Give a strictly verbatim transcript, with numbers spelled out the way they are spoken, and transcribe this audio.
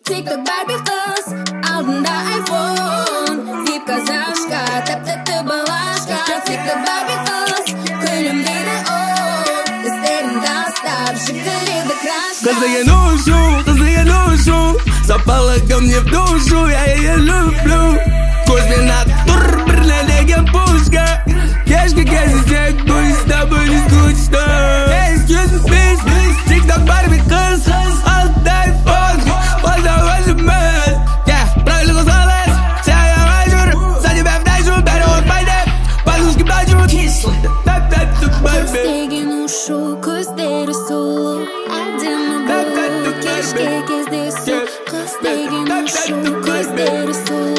TikTok Barbie kız, aldığında iPhone. Deyip kazançka, tap tap tap balaşka. TikTok Barbie kız, kulümleri ol. İsterim dansta, шикарida крашка. Коза я ношу, коза я ношу. Запала ко мне в душу, я ее люблю. Кузьминатур, берлядеген пушка. Кешка, кешка, пусть с тобой не скучно. Excuse me, please, TikTok Barbie кыз, отдай фон, позовой же мэн. Yeah, правильно сказала, вся я мажор, за тебя вдачу, берут пойдем, подушки плачут. Тап-тап-тап, Barbie. Көздеген ұшу, көздері сұлу. Әдемі бұл, кешке кездесу. Көздеген ұшу, көздері сұлу.